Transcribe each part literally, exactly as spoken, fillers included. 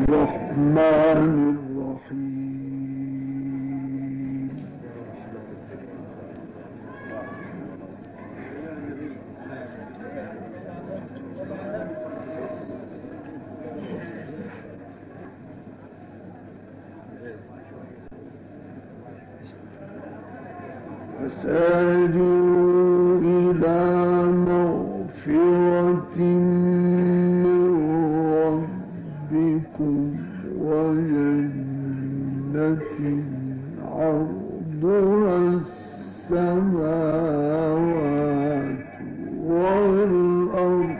الرحمن الرحيم. فسارعوا إلى مغفرة من ربكم وجنة عرضها السماوات والأرض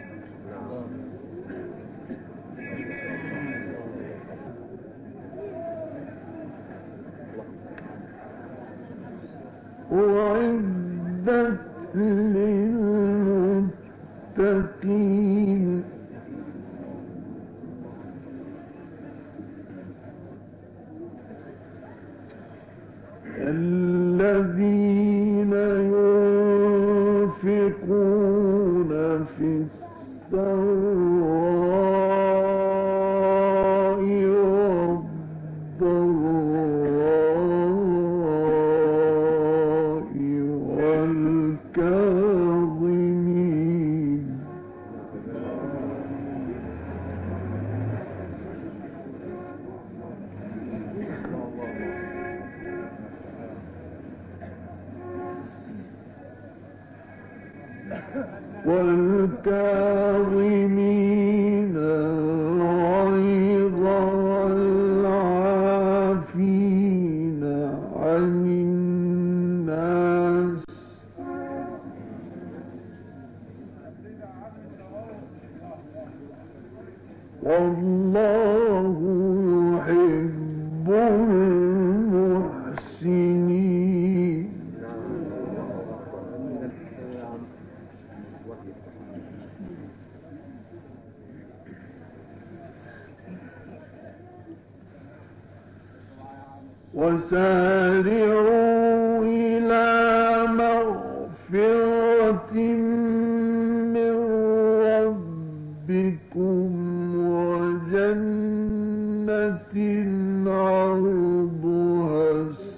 أعدت للمتقين الذين ينفقون في السراء والضراء والكاظمين والكاظمين الغيظ والعافين عن الناس والله يحب المحسنين. وسارعوا إلى مغفرة من ربكم وجنة عرضها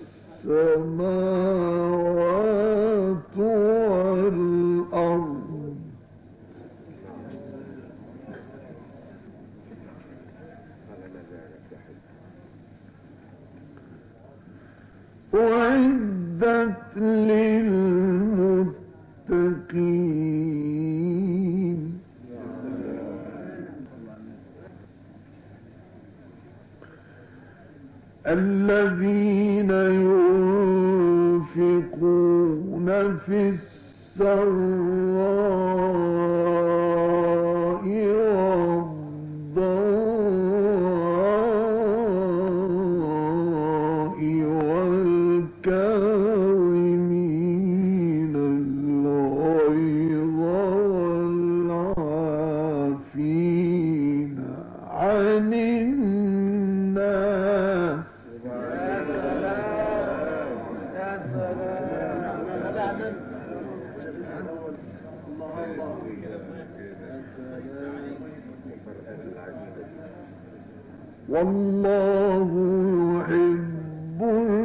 السماوات والأرض أعدت للمتقين الذين ينفقون في السراء والضراء والكاظمين الغيظ والعافين عن الناس والله يحب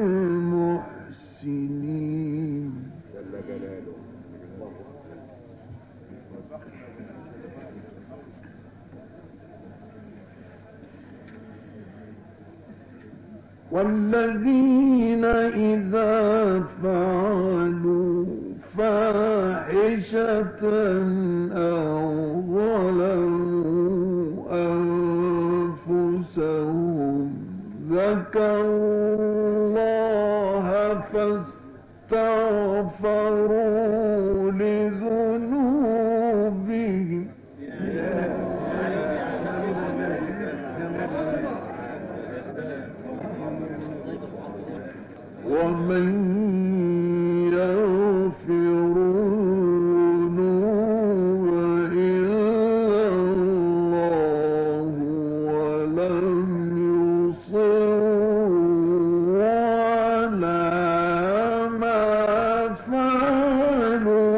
المحسنين. والذين إذا فعلوا فاحشة أو ظلموا أنفسهم ذكروا الله فاستغفروا لذنوبهم ومن يغفر الذنوب إلا الله ولم يصروا على ما فعلوا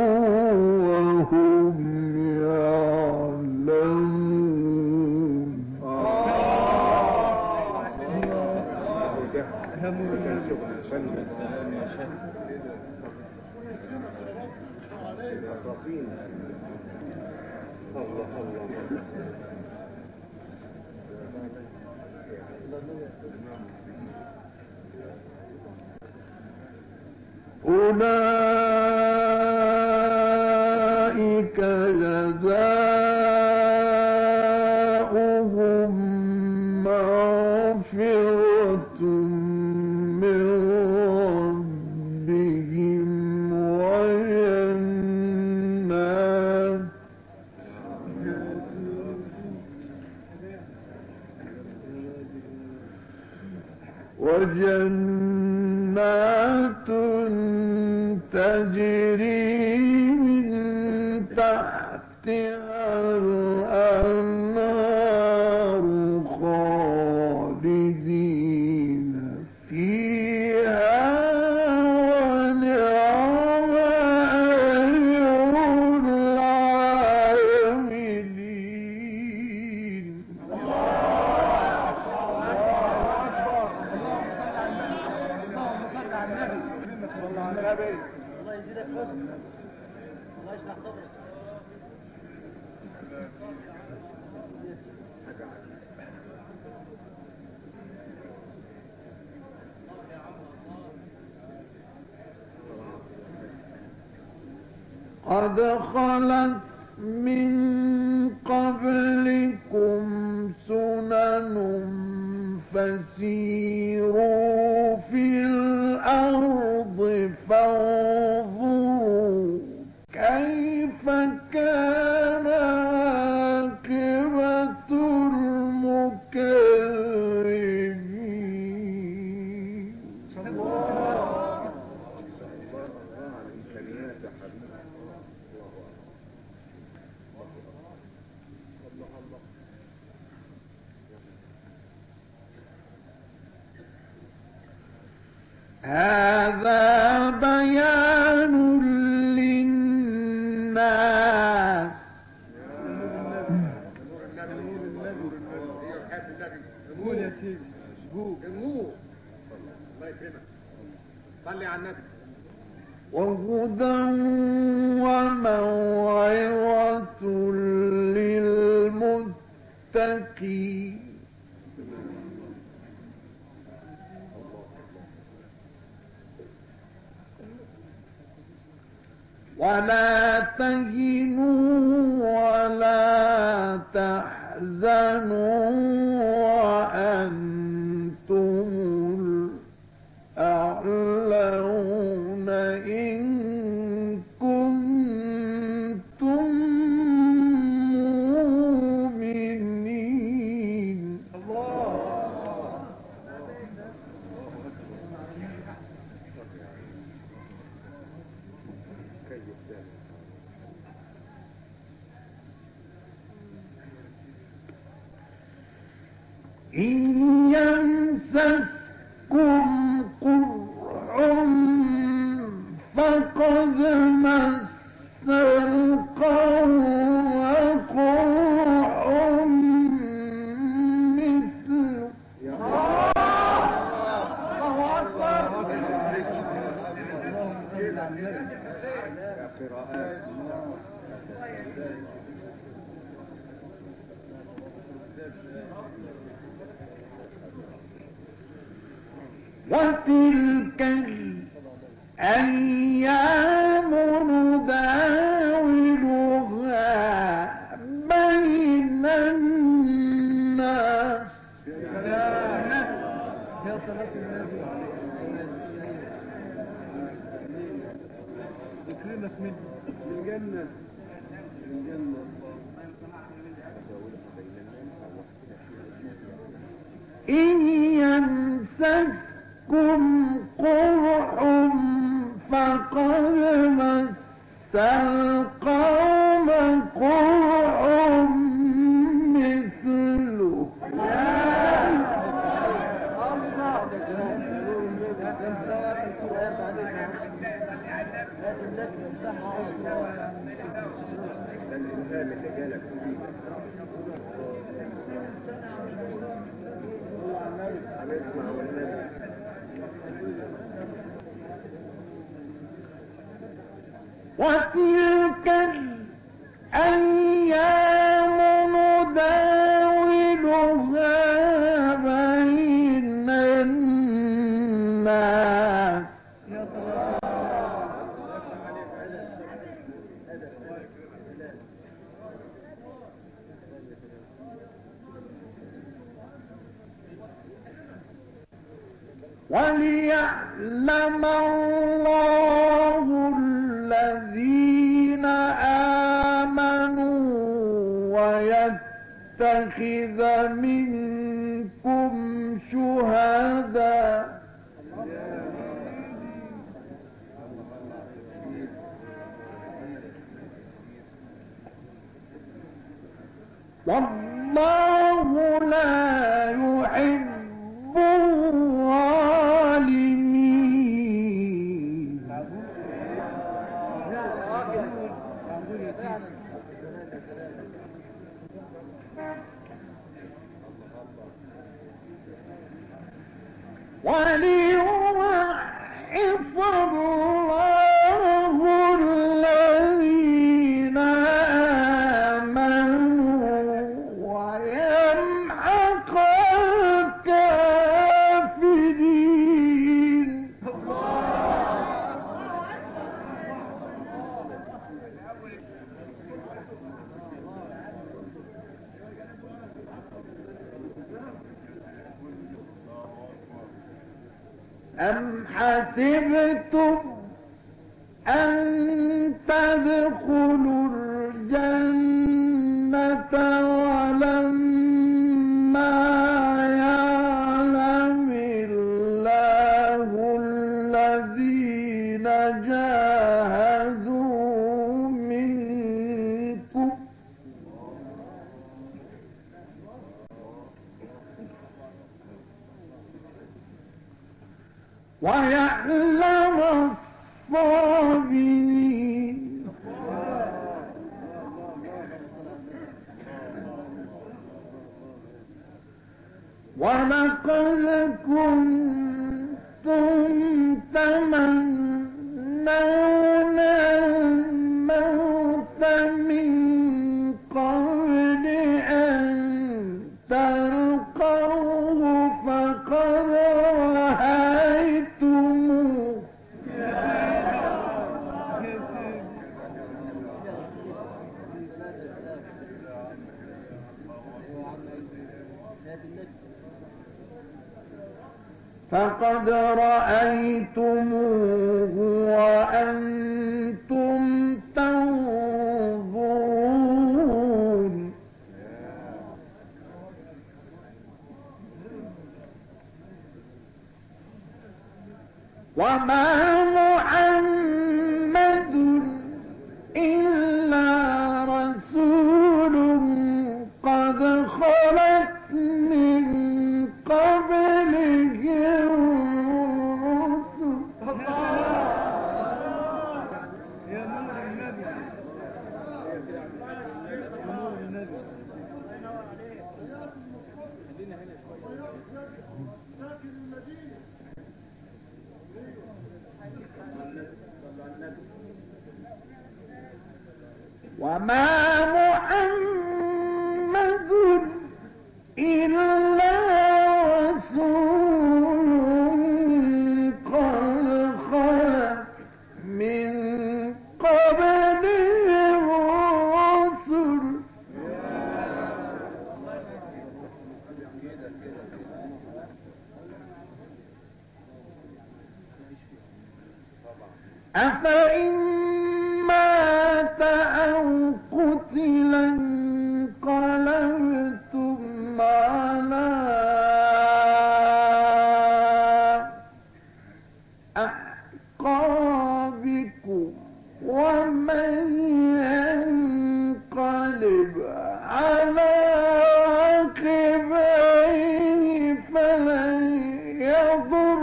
وهم يعلمون. أولئك جزاؤهم مغفرة من ربهم وجنات وجنات تجري من تحتها الأنهار خالدين فيها ونعم أجر العاملين. قد خلت من قبلكم سنن فسيروا في الأرض فانظروا كيف كان عاقبة المكذبين. هذا بيان للناس. قول يا سيدي قول قول الله يكرمك صلي على النبي. وهدى وموعظة للمتقين. ولا تهنوا ولا تحزنوا وأنتم الأعلون إن كنتم مؤمنين. إن يمسسكم قرح فقد مس القوم قرح مثله. وتلك الأيام نداولها بين الناس. يا صلاة النبي يكرمك من الجنة الجنة. إن يمسسكم قرح فقد مس القوم قرح مثله. وتلك الأيام نداولها بين الناس. وليعلم الله الذين آمنوا ويتخذ منكم شهداء. والله لا يحب الظالمين. وليمحص الله الذين آمنوا ويمحق الكافرين. أم حسبتم أن تدخلوا الجنة ولما يعلم الله الذين جاهدوا منكم ويعلم الصابرين. ولقد كنتم تمنون الموت من قبل أن تلقوه فقد رأيتموه فقد رأيتموه وأنتم تنظرون. وما محمد إلا رسول قد خلت من قبله الرسل وما محمد إلا رسول قد خلت من قبله الرسل أفإن مات أو قتلا انقلبتم على أعقابكم ومن ينقلب على عقبيه فلن يضر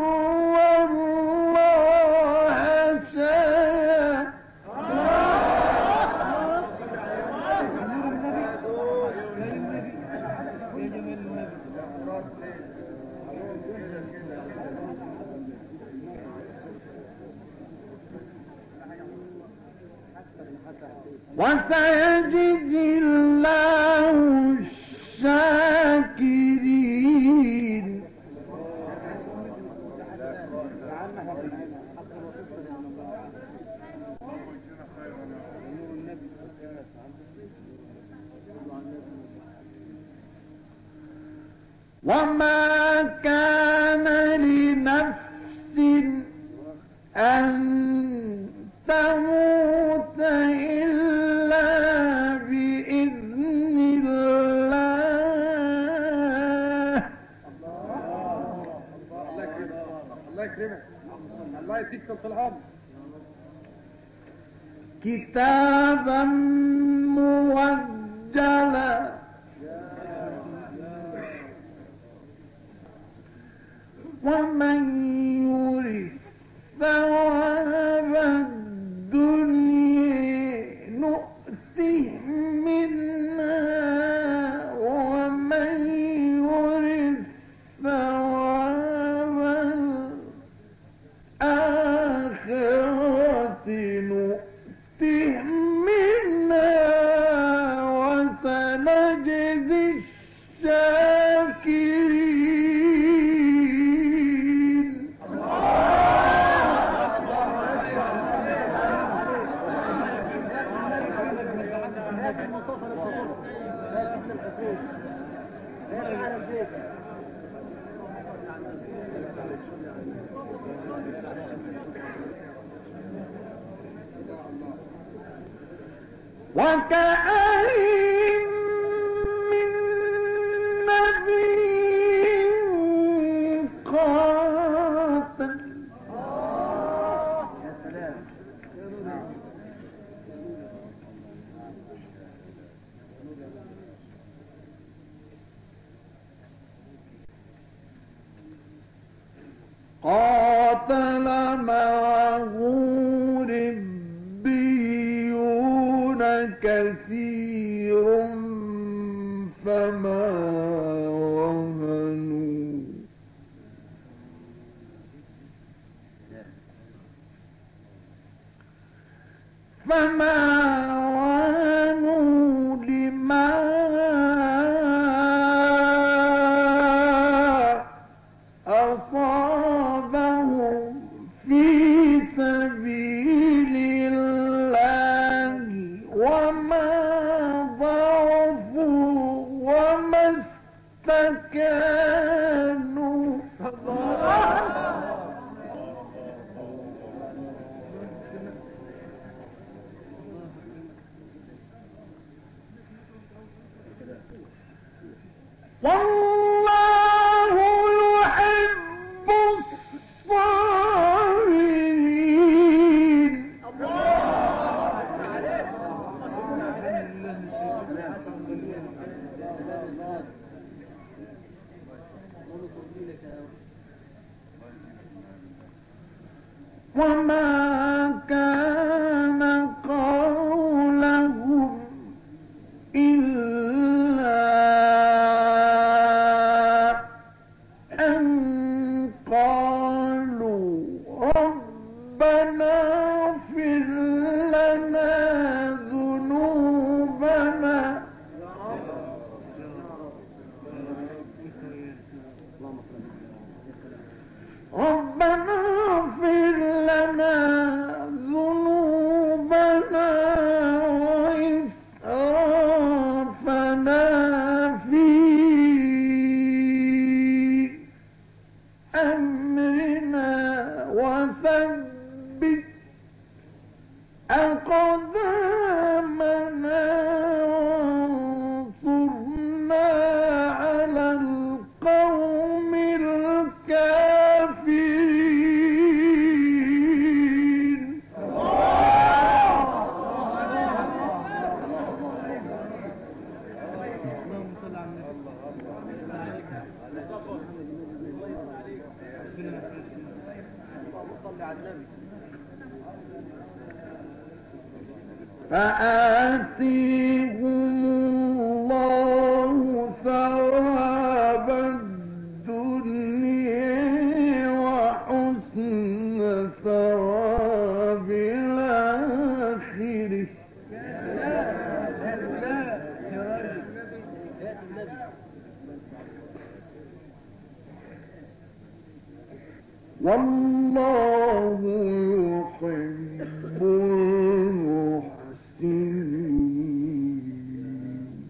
الله شيئا. وسيجزي الله الشاكرين. وما كان لنفس أن تموت إلا بإذن الله. الله يكرمك الله يكرمك الله يديك طول العمر. كتابا موجلا ومن يرث ثواب الدنيا نؤته منها ومن يرث ثواب الآخرة نؤته منها وسنجزي الشاكرين. وكأين من نبي قاتل قاتل معه ربيون كثير فما وهنوا فما وهنوا لما أصابهم في سبيل الله وما ضعفوا وما استكانوا. والله يحب الصابرين. وما كان قولهم إلا أن قالوا ربنا اغفر لنا ذنوبنا ربنا اغفر لنا ذنوبنا وإسرافنا في أمرنا وثبت أقدامنا وانصرنا على القوم الكافرين. فآتيهم الله ثواب الدنيا وحسن ثواب الآخرة. والله يحب المحسنين.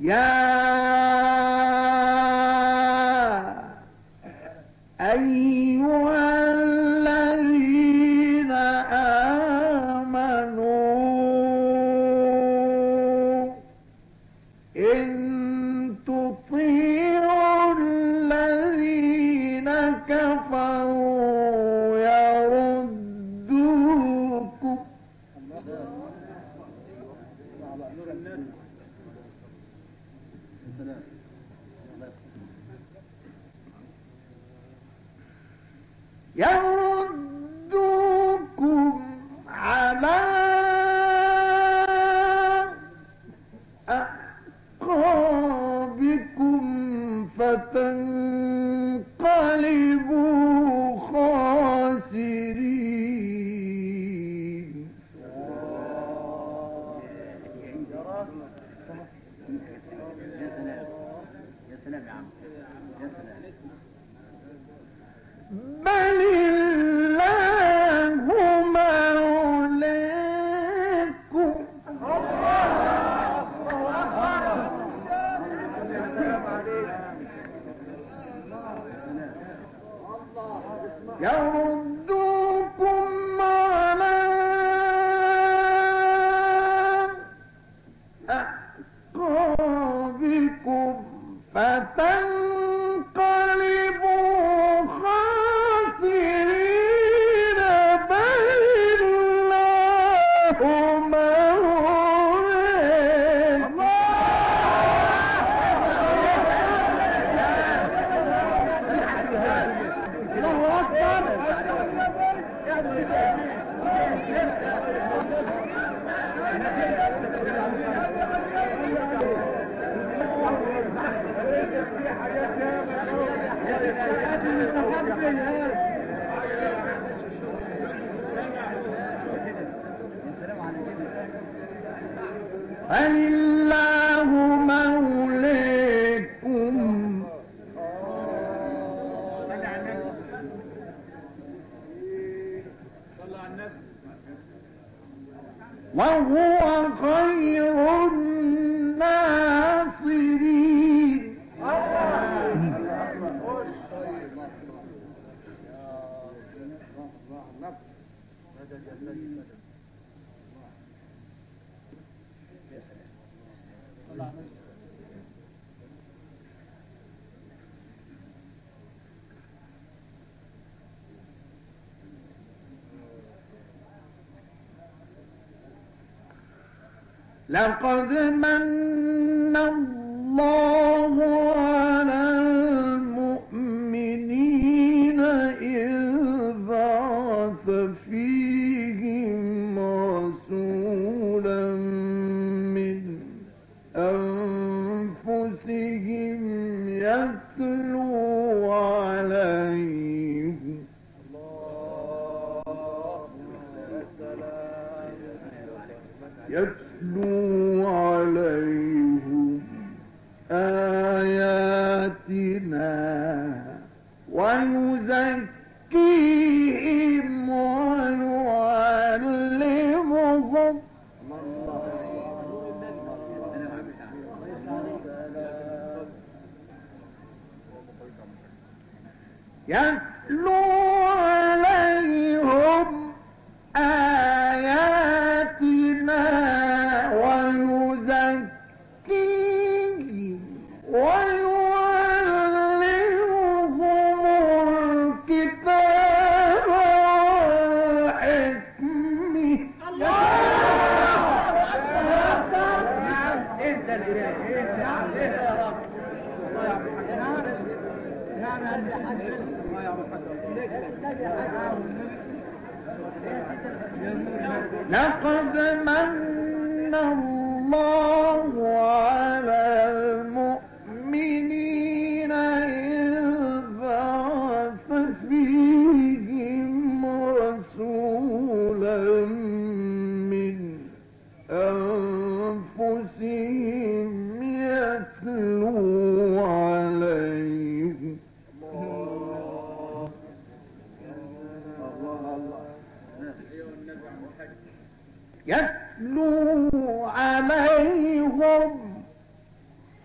يا أيها الذين آمنوا إن تطيعوا الذين كفروا يردوكم يردوكم على أعقابكم فتنقلبوا خاسرين. يا سلام يا عم، يا سلام. بل الله مولاكم يردوكم على أعقابكم فتنقلبوا خاسرين. بل الله مولاكم الله أكبر. فلله مولاكم وهو خير الناصرين. لقد من الله على المؤمنين إذ بعث فيهم رسولا من أنفسهم يتلو عليهم يتلو عليهم آياتنا ويزكيهم ويعلمهم يتلو عليهم آياتنا ويزكيهم ويعلمهم الكتاب والحكمة. انت الاله، انت يا رب. الله يعطيك نعم يا حاج. الله يعطيك. لقد من الله على المؤمنين إذ بعث فيهم رسولا من أنفسهم يتلو عليهم يتلو عليهم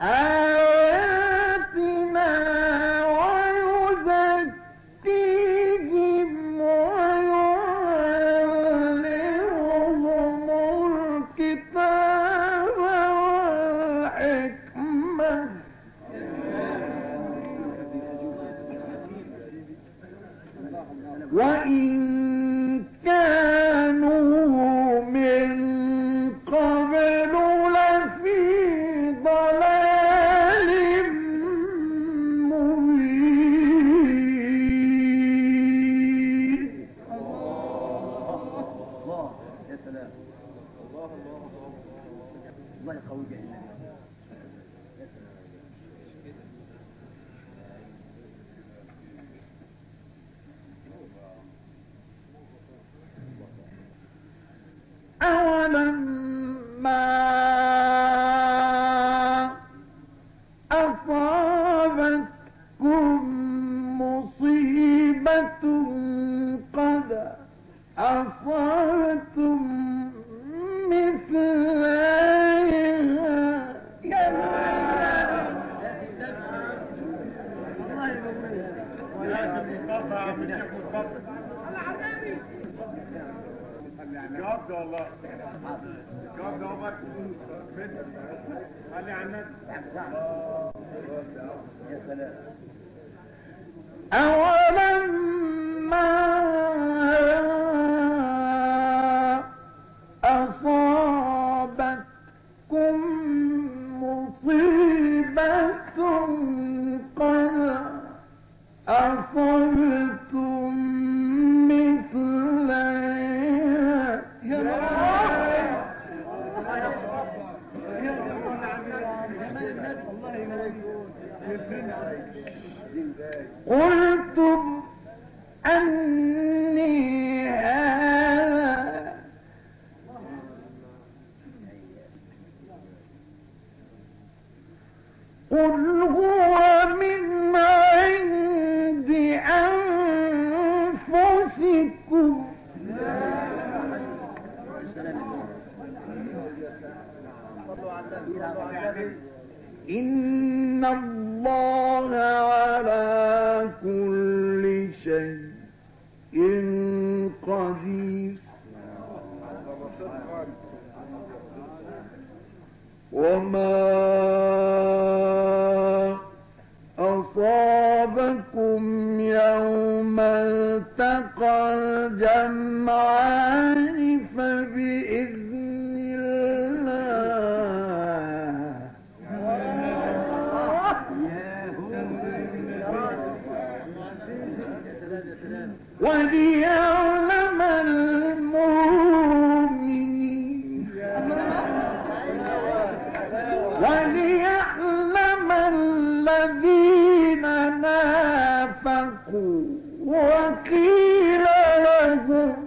الله يقوي جهنم. أولما أصابتكم مصيبة قد أصابتم مثلها جواب والله جواب دوبك خلي على النبي يا سلام. أولما أصابتكم مصيبة قد أصبتم مثلها قلتم أني هذا قل هو من عند أنفسكم إن الله على كل شيء قدير وما أصابكم يوم التقى الجمعان فبإذن الله وليعلم المؤمنين وليعلم الذين نافقوا وقيل لهم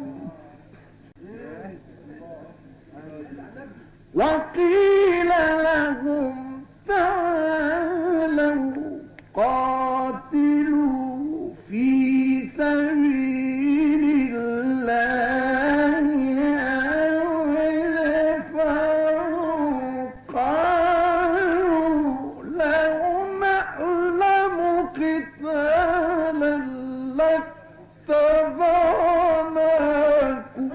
وقيل لهم تعالوا قاتلوا في سبيل الله أو ادفعوا قالوا لو نعلم قتالا لاتبعناكم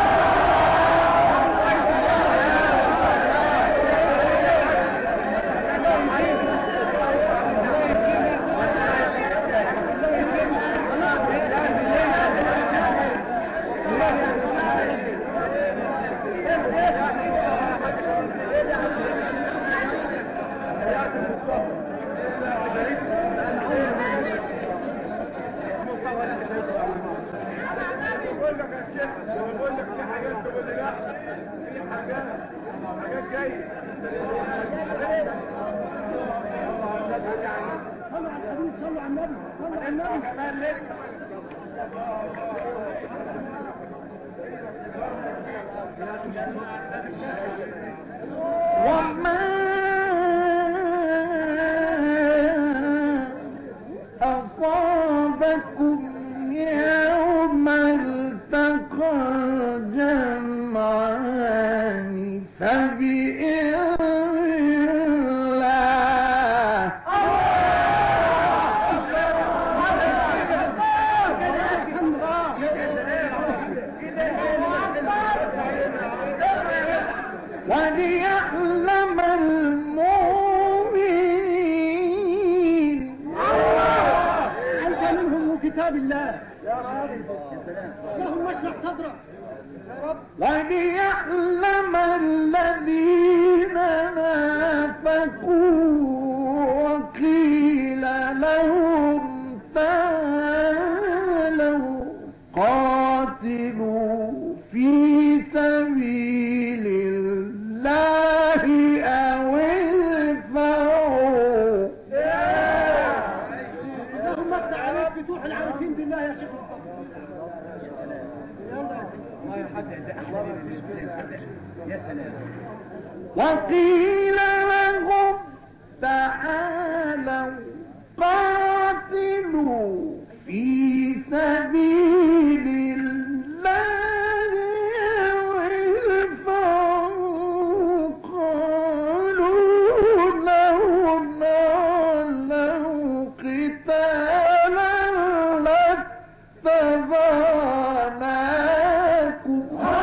بقول لك في حاجات تقول لي لا في حاجات حاجات جايه صلوا على الحبيب، صلوا على النبي، صلوا على النبي كمان لك وما أصابكم يوم التقى الجمعان فبإذن الله وليعلم المؤمنين أنت منهم كتاب الله يا رب، لهم اشرح صدرك يا رب. وليعلم الذين نافقوا وقيل لهم تعالوا قاتلوا في سبيل الله وقيل لهم تعالوا قاتلوا في سبيل الله فقالوا لو نعلم قتالا لاتبعناكم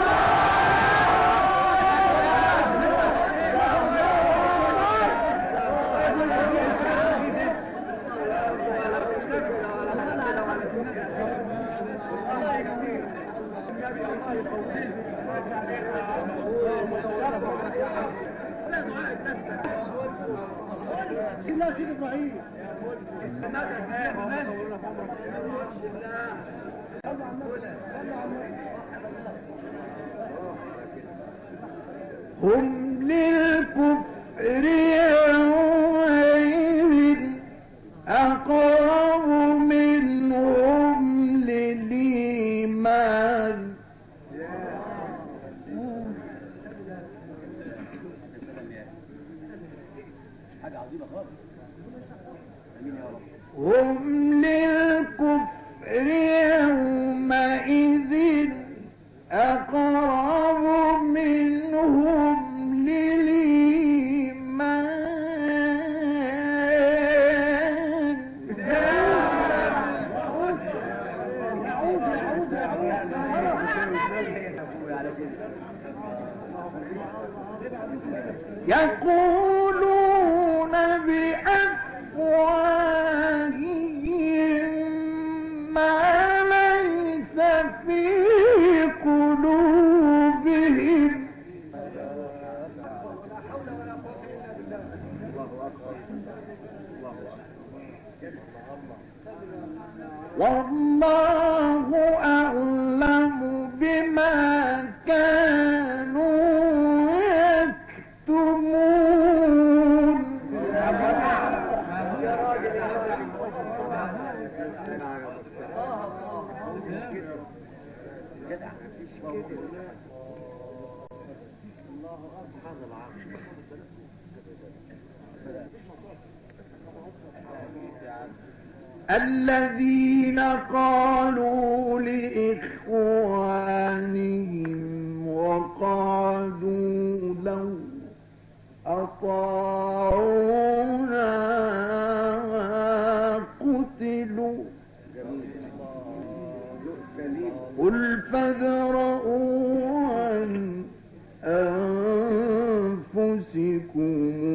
الله سيد ابراهيم. هم للكفر يومئذ أقرب منهم للإيمان هم للكفر يومئذ أقرب منهم للإيمان يقولون بأفواههم ما ليس في قلوبهم والله أعلم بما كانوا يكتمون الذين قالوا لإخوانهم وقعدوا لو أطاعونا قتلوا قل فادرءوا عن أنفسكم